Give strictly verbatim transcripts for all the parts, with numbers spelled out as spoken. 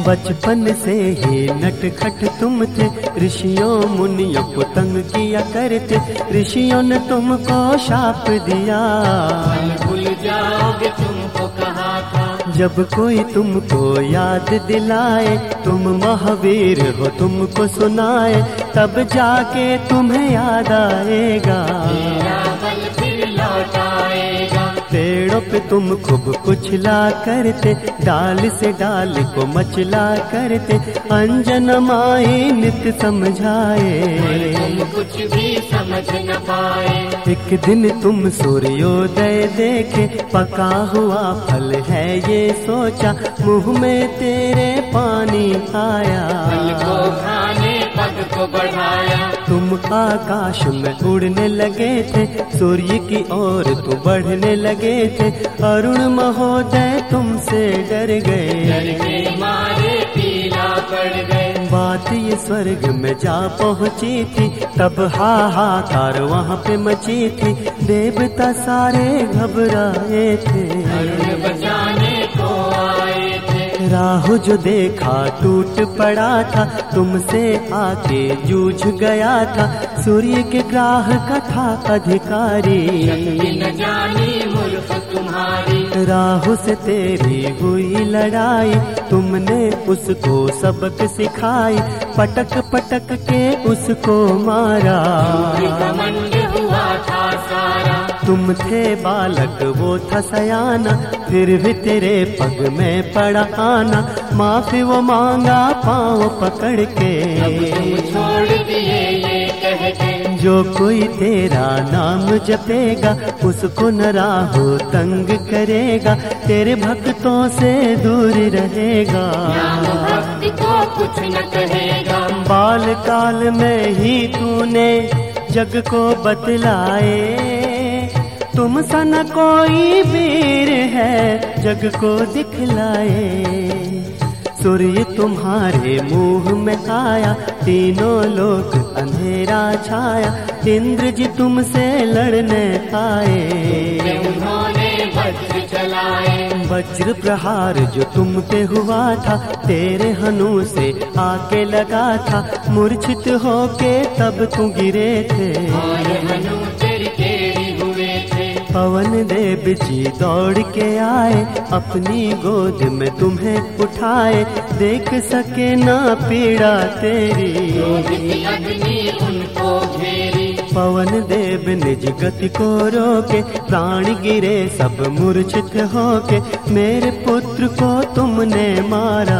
बचपन से ही नटखट तुम थे, ऋषियों मुनियों को तंग किया करते, ऋषियों ने तुमको शाप दिया। भूल जाओगे तुमको कहा था, जब कोई तुमको याद दिलाए, तुम महावीर हो तुमको सुनाए, तब जाके तुम्हें याद आएगा। तेरा बल फिर लौट आएगा। पेड़ों पे तुम खूब कुचला करते, डाल से डाल को मचला करते, अंजन माई नित समझाए, तुम कुछ भी समझ न पाए। एक दिन तुम सूर्योदय देखे, पका हुआ फल है ये सोचा, मुंह में तेरे पानी आया। फल को खाने पग को बढ़ाया, तुम आकाश में उड़ने लगे थे, सूर्य की ओर तो बढ़ने लगे थे, अरुण महोदय तुमसे डर गए, डर के मारे पीला पड़ गए। बात ये स्वर्ग में जा पहुंची थी, तब हाहाकार वहाँ पे मची थी, देवता सारे घबराए थे, अरुण बचाने को आए थे। राह जो देखा टूट पड़ा था, तुमसे आके जूझ गया था, सूर्य के ग्राह का था अधिकारी। न जानी मूर्ख तुम्हारी, राह से तेरी हुई लड़ाई, तुमने उसको सबक सिखाई, पटक पटक के उसको मारा। घमंड हुआ था सारा, तुम थे बालक वो था सयाना, फिर भी तेरे पग में पड़ा आना, माफी वो मांगा पाँव पकड़ के। तुम छोड़ दिए ये कह के, जो कोई तेरा नाम जपेगा, उसको न राहो तंग करेगा, तेरे भक्तों से दूर रहेगा। नाम भक्ति को कुछ न कहेगा। बाल काल में ही तूने जग को बतलाए, तुम सा न कोई वीर है जग को दिखलाए। सूर्य तुम्हारे मुंह में आया, तीनों लोक अंधेरा छाया, इंद्र जी तुमसे लड़ने आए। उन्होंने वज्र चलाए, वज्र प्रहार जो तुम पे हुआ था, तेरे हनु से आके लगा था, मूर्छित होके तब तुम गिरे थे, और हनु तेरी टेढ़ी हुए थे। पवन देव जी दौड़ के आए, अपनी गोद में तुम्हें उठाए, देख सके ना पीड़ा तेरी, क्रोध की अग्नि उनको घेरी। पवन देव निज गति को रोके, प्राण गिरे सब मूर्छित होके, मेरे पुत्र को तुमने मारा।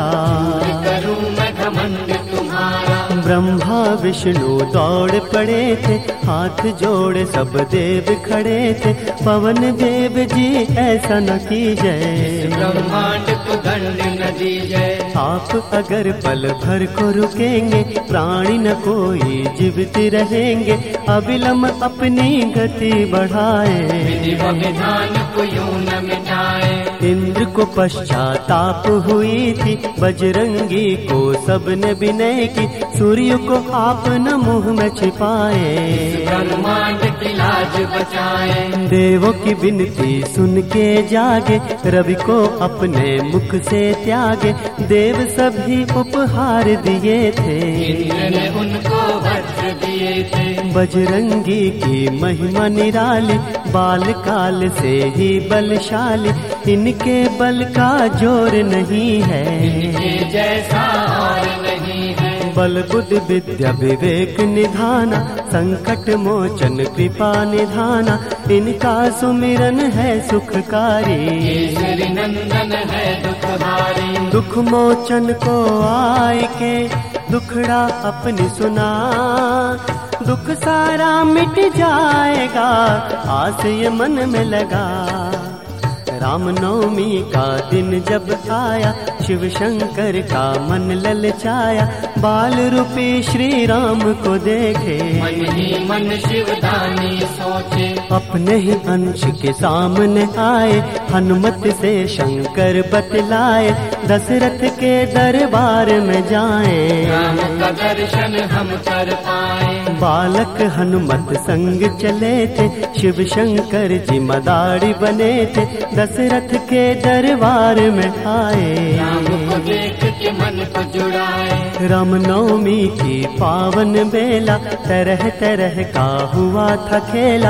करूं मैं घमंड तुम्हारा, ब्रह्मा विष्णु दौड़ पड़े थे, हाथ जोड़े सब देव खड़े थे, पवन देव जी ऐसा न कीजिए, ब्रह्मांड को दंड न दीजिए। आप अगर पल भर को रुकेंगे, प्राणी न कोई जीवित रहेंगे, अविलंब अपनी गति बढ़ाए, विधि व विधान को यूं न मिटाए। इंद्र को पश्चाताप हुई थी, बजरंगी को सबने विनय की, सूर्य को आप न मुंह में छिपाए, ब्रह्मांड की लाज बचाए। देवों की विनती सुन के जागे, रवि को अपने मुख से त्यागे, देव सभी उपहार दिए थे, इंद्र ने उनको वज्र दिए थे। बजरंगी की महिमा निराली, बाल काल से ही बलशाली, इनके बल का जोर नहीं है, इनके जैसा और नहीं है। बल बुद्धि विद्या विवेक निधाना, संकट मोचन कृपा निधाना, इनका सुमिरन है सुखकारी, केसरी नंदन है दुखहारी। दुख मोचन को आए के दुखड़ा अपनी सुना, दुख सारा मिट जाएगा, आस ये मन में लगा। रामनवमी का दिन जब आया, शिव शंकर का मन ललचाया, बाल रूपी श्री राम को देखे, मन ही मन शिवदानी सोचे, अपने ही अंश के सामने आए, हनुमत से शंकर बतलाए, दशरथ के दरबार में जाएं, राम का दर्शन हम कर पाए। बालक हनुमत संग चले थे, शिव शंकर जी मदारी बने थे, दशरथ के दरबार में आए, राम को देख के मन को जुड़ाए। रामनवमी की पावन बेला तरह तरह का हुआ था खेला,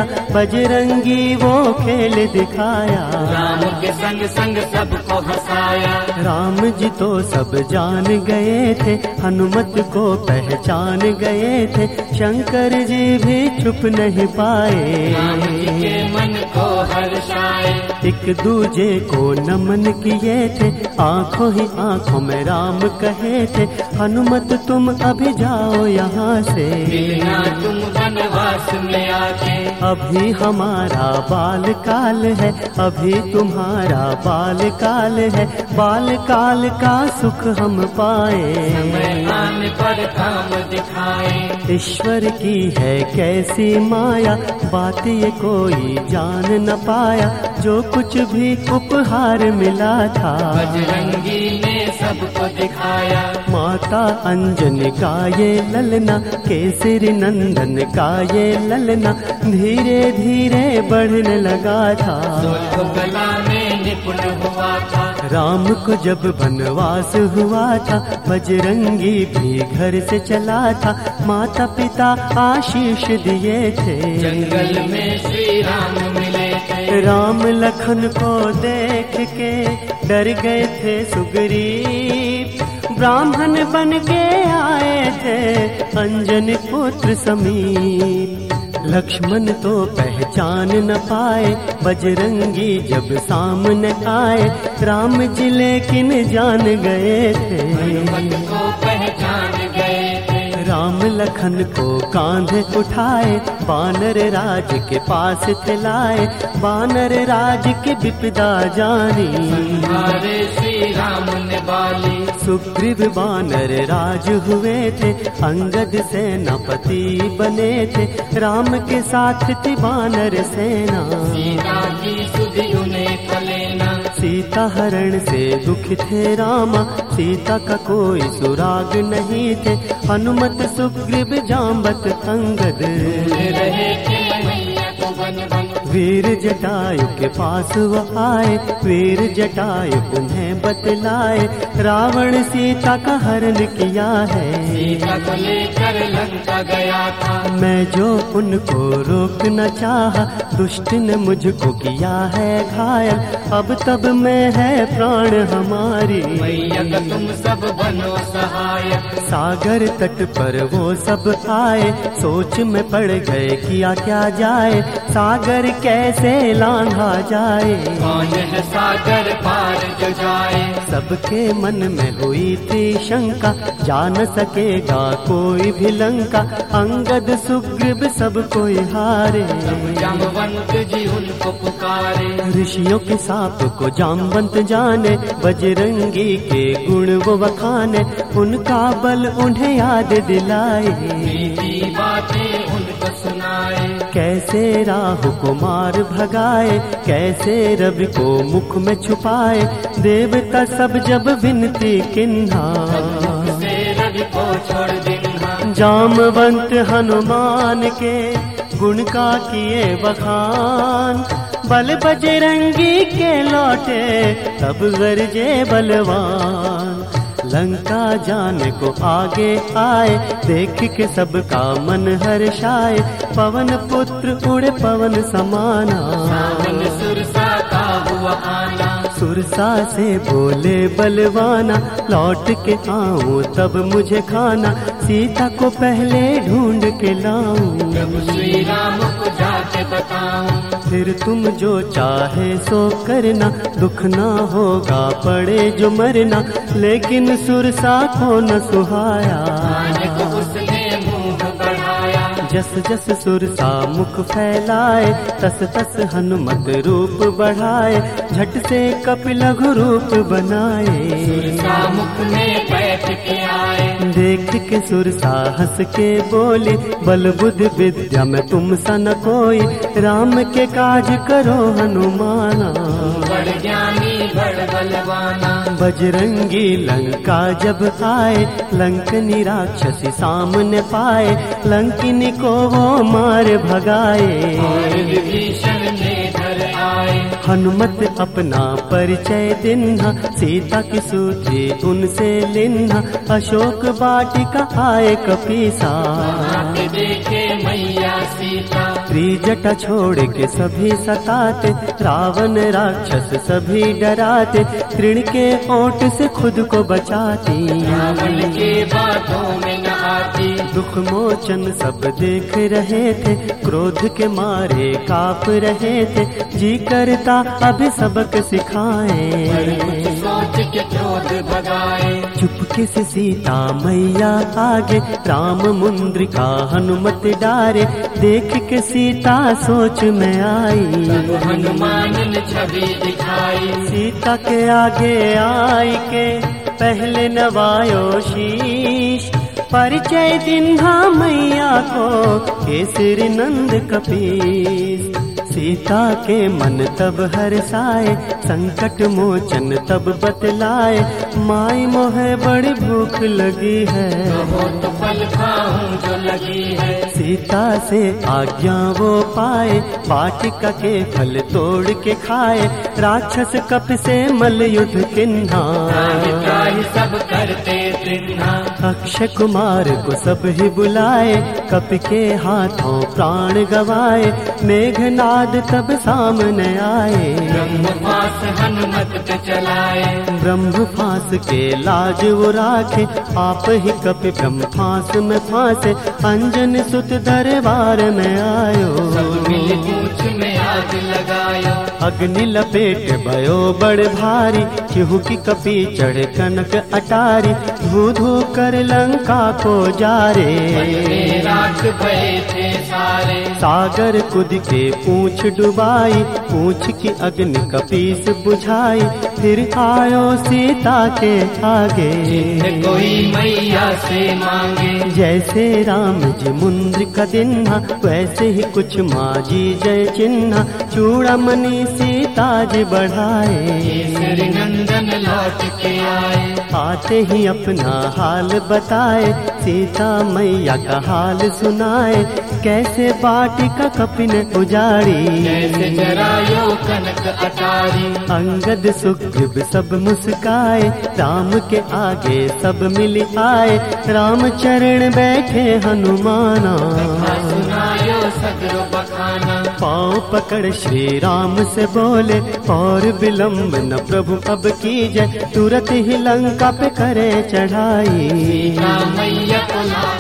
बजरंगी वो खेल दिखाया। राम के संग संग सबको हंसाया। राम जी तो सब जान गए थे, हनुमत को पहचान गए थे, शंकर जी भी छुप नहीं पाए। राम जी के मन को हर्षाए। एक दूजे को नमन किए थे, आंखों ही आंखों में राम कहे थे, हनुमत तुम अभी जाओ यहाँ से, मिलना तुम वनवास में आके। अभी हमारा बाल काल है, अभी तुम्हारा बाल काल है, बाल काल का सुख हम पाए। समय आने पर काम दिखाए। ईश्वर की है कैसी माया, बात ये कोई जान न पाया, जो कुछ भी उपहार मिला था बजरंगी ने सबको दिखाया। माता अंजन का ये ललना, केसरी नंदन का ये ललना, धीरे धीरे बढ़ने लगा था। सोलह कला में निपुण हुआ था। राम को जब वनवास हुआ था, बजरंगी भी घर से चला था, माता पिता आशीष दिए थे। जंगल में श्री राम मिले थे। राम लखन को देख के डर गए थे सुग्रीव, ब्राह्मण बन के आए थे अंजन पुत्र समीप। लक्ष्मण तो पहचान न पाए, बजरंगी जब सामने आए, राम जी लेकिन जान गए थे। हनुमत को पहचान गए थे। राम लखन को कांधे उठाए, बानर राज के पास थे लाए, बानर राज के विपदा जानी, हमारे श्री राम ने बाली। सुग्रीव बानर राज हुए थे, अंगद सेनापति बने थे, राम के साथ थी बानर सेना। सीता की सुधि उन्हें फलेना। सीता हरण से दुख थे रामा, सीता का कोई सुराग नहीं थे, हनुमत सुग्रीव जाम्बत अंगद रहे थे मैया को बन बन। वीर जटायु के पास वो आए, वीर जटायु उन्हें बतलाए, रावण सीता का हरण किया है। सीता को लेकर लंका गया था। मैं जो उनको रोकना चाहा, दुष्ट ने मुझको किया है घायल, अब तब में है प्राण हमारी। मैया का तुम सब बनो सहायक। सागर तट पर वो सब आए, सोच में पड़ गए किया क्या जाए, सागर कैसे लांघा जाए। कौन है सागर पार जो जाए। सबके मन में हुई थी शंका, जा न सकेगा कोई भी लंका, अंगद सुग्रीव सब कोई हारे। जामवंत जी उनको पुकारे। ऋषियों के साप को जामवंत जाने, बजरंगी के गुण वो बखाने, उनका बल उन्हें याद दिलाए, मीठी बातें उनको सुनाए। कैसे राहु को मार भगाए, कैसे रवि को मुख में छुपाए, देवता सब जब विनती किन्हा, से रवि को छोड़ दिन्हा। जामवंत हनुमान के गुण का किए बखान, बल बजरंगी के लौटे तब गरजे बलवान। लंका जाने को आगे आए, देख के सबका मन हर्षाए, पवन पुत्र उड़े पवन समाना। सावन सुरसा का हुआ आना। सुरसा से बोले बलवाना, लौट के आऊं तब मुझे खाना, सीता को पहले ढूंढ के लाऊं, प्रभु श्री राम को जाके बताऊं। फिर तुम जो चाहे सो करना, दुख ना होगा पड़े जो मरना, लेकिन सुरसा को न सुहाया। आने को उसने मुंह बढ़ाया। जस जस सुरसा मुख फैलाए, तस तस हनुमत रूप बढ़ाए, झट से कपिलघु रूप बनाए। सुरसा मुख में बैठ के आए। देख के सुरसा हंस के बोली, बल बुद्धि विद्या में तुम सा न कोई, राम के काज करो हनुमाना। बड़ ज्ञानी बड़ बलवाना। बजरंगी लंका जब आए, लंकनी राक्षसी सामने पाए, लंकिनी को वो मार भगाए। और विभीषण ने घर आए। हनुमत अपना परिचय दिन्हा, सीता की सूझी उनसे लिन्हा, अशोक वाटिका आए कपीसा। वहाँ देखे मैया सीता, त्रिजटा छोड़ के सभी सताते, रावण राक्षस सभी डराते, तृण के ओट से खुद को बचाती, रावण के बातों में न आती। दुख मोचन सब देख रहे थे, क्रोध के मारे काप रहे थे, जी करता अभी सबक सिखाए, सोच के क्रोध भगाए। चुपके से सीता मैया आगे, राम मुंद्रिका हनुमत डारे, देख के सीता सोच में आई, हनुमान ने छवि दिखाई। सीता के आगे आई के पहले नवायो शीश, परिचय दिन्हा मैया को केसरी नंद कपीस। सीता के मन तब हर्षाए, संकट मोचन तब बतलाए, माई मोहे बड़ी भूख लगी है, तो फल खाऊं जो लगी है। सीता से आज्ञा वो पाए, वाटिका के फल तोड़ के खाए, राक्षस कप से मल युद्ध किन्हा, सब करते तिन्हा। अक्षय कुमार को सब ही बुलाए, कप के हाथों प्राण गवाए, मेघनाद तब सामने आए, ब्रह्मपास हनुमत पे चलाए। ब्रह्म फांस के लाज वो राखे, आप ही कपि ब्रह्म फांस में फांसे, अंजन सुत दरबार में आयो, सब मिल पूछ में आग लगायो। अग्नि लपेट भयो बड़ भारी, चिहु की कपी चढ़ कनक अटारी, धू धू कर लंका को जारे, राख भये थे सारे। सागर कुद के पूंछ डुबाई, पूंछ की अग्नि कपीस बुझाई, फिर आयो सीता के आगे, कोई मैया से मांगे। जैसे राम जी मुंद्रिका दिन्हा, वैसे ही कुछ माजी जय चिन्हा, चूड़ामणि सीता जी बढ़ाए, केसरी नंदन लौट के आए। आते ही अपना हाल बताए, सीता मैया का हाल सुनाए, कैसे वाटिका कपि ने उजाड़ी, कैसे जरायो कनक अटारी। अंगद सुग्रीव सब मुस्काए, राम के आगे सब मिल आए, राम चरण बैठे हनुमाना, सुनायो सगरो बखाना। पाँव पकड़ श्री राम से बोले, और विलंब न प्रभु अब कीजय, तुरंत ही लंका पे करे चढ़ाई, मैया को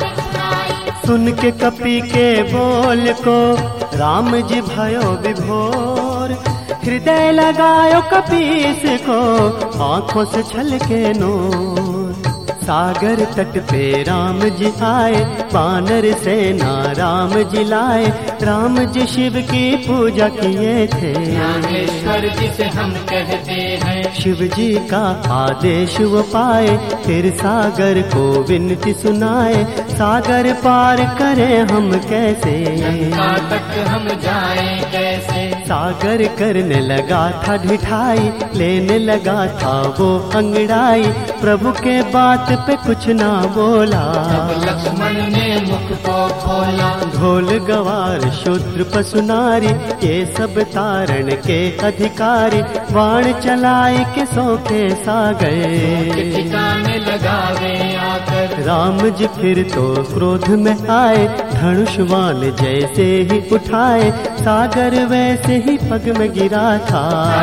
सुन के कपि के बोल को राम जी भयो विभोर, हृदय लगायो कपीस को, आंखों से छलके नूर। सागर तट पे राम जी आए, वानर सेना राम जी लाए, राम जी शिव की पूजा किए थे, नागेश्वर जिसे हम कहते हैं। शिव जी का आदेश वो पाए, फिर सागर को विनती सुनाए, सागर पार करें हम कैसे, लंका तक हम जाएं कैसे। सागर करने लगा था ढिठाई, लेने लगा था वो अंगड़ाई, प्रभु के बात पे कुछ ना बोला, तब लक्ष्मण ने मुख को खोला। ढोल गवार शूद्र पशु नारी, ये सब तारण के अधिकारी, बाण चलाए के सोखे सागर, ठिकाने लगावे आकर। राम जी फिर तो क्रोध में आए, धनुषवान जैसे ही उठाए, सागर वैसे ही पग में गिरा था,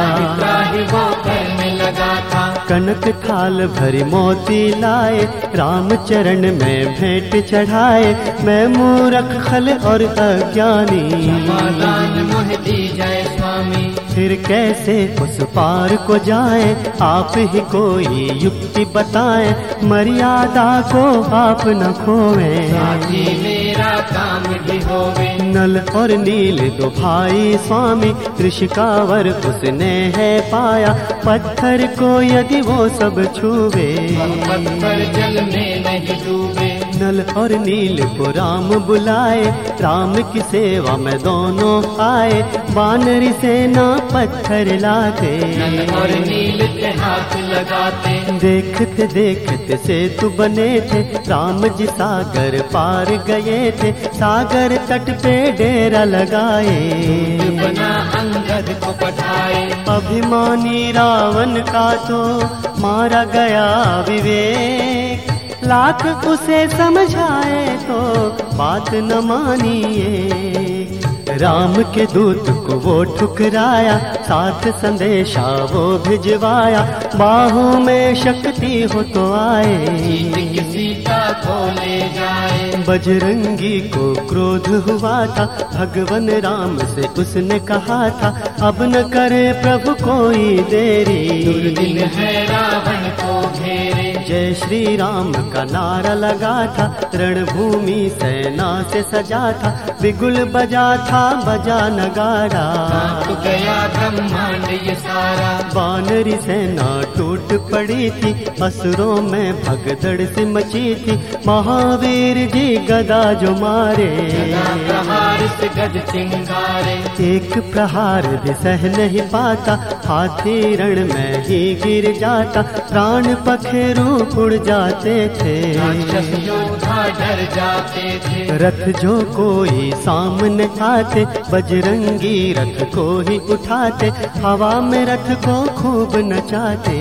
वो करने लगा था। कनक थाल भरी मोती लाए, राम चरण में भेंट चढ़ाए, मैं मूरख खल और अज्ञानी, समाधान मोह दी जय स्वामी। फिर कैसे उस पार को जाए, आप ही कोई युक्ति बताएं, मर्यादा को आप न खोएं, साथी मेरा काम भी होवे। नल और नील दो भाई स्वामी, ऋषिकावर उसने है पाया, पत्थर को यदि वो सब छुवे, पत्थर जल में नहीं डूबे। नल और नील को राम बुलाए, राम की सेवा में दोनों आए, वानरी सेना पत्थर लाते, नल और नील के हाथ लगाते, देखते देखते सेतु बने थे, राम जी सागर पार गए थे, सागर तट पे डेरा लगाए, बना अंगद को पठाए, अभिमानी रावण का तो मारा गया विवेक, लाख उसे समझाए तो बात न मानिए, राम के दूत को वो ठुकराया, साथ संदेशा वो भिजवाया, बाहों में शक्ति हो तो आए, किसी का खो ले जाए, बजरंगी को क्रोध हुआ था, भगवान राम से उसने कहा था, अब न करे प्रभु कोई देरी, दुर्दिन है रावण को घेरे, जय श्री राम का नारा लगा था, रणभूमि सेना से सजा था, बिगुल बजा था बजा नगारा, तो गया ब्रह्मांड ये सारा, वानरी सेना टूट पड़ी थी, असुरों में भगदड़ से मची थी, महावीर जी गदा जो मारे, प्रहार से गज चिंगारे, एक प्रहार भी सह नहीं पाता, हाथी रण में ही गिर जाता, प्राण पखेरु उड़ जाते थे, राक्षस योद्धा डर जाते थे, रथ जो कोई सामने आते, बजरंगी रथ को ही उठाते, हवा में रथ को खूब नचाते,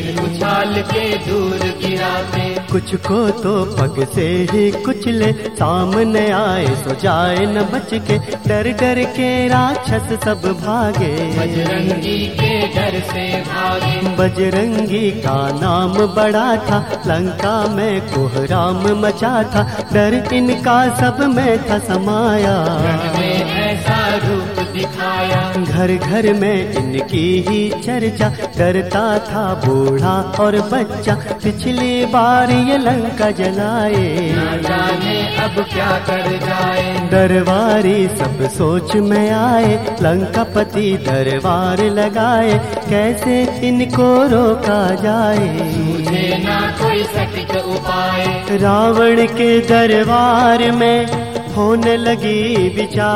उछाल के दूर गिराते, कुछ को तो पग से ही कुचले, सामने आए सो जाए न बच के, डर डर के राक्षस सब भागे, बजरंगी के डर से भागे, बजरंगी का नाम बड़ा था, लंका में कोहराम मचा था, डर इनका सब में था समाया, में ऐसा रूप दिखाया, घर घर में इनकी ही चर्चा, डरता था बूढ़ा और बच्चा, पिछली बार ये लंका जलाए, न जाने अब क्या कर जाए, दरबारी सब सोच में आए, लंकापति दरबार लगाए, कैसे इनको रोका जाए, मुझे ना कोई सटीक उपाय, रावण के दरबार में होने लगी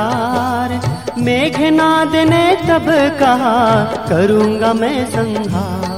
विचार, मेघनाद ने तब कहा करूँगा मैं संहार,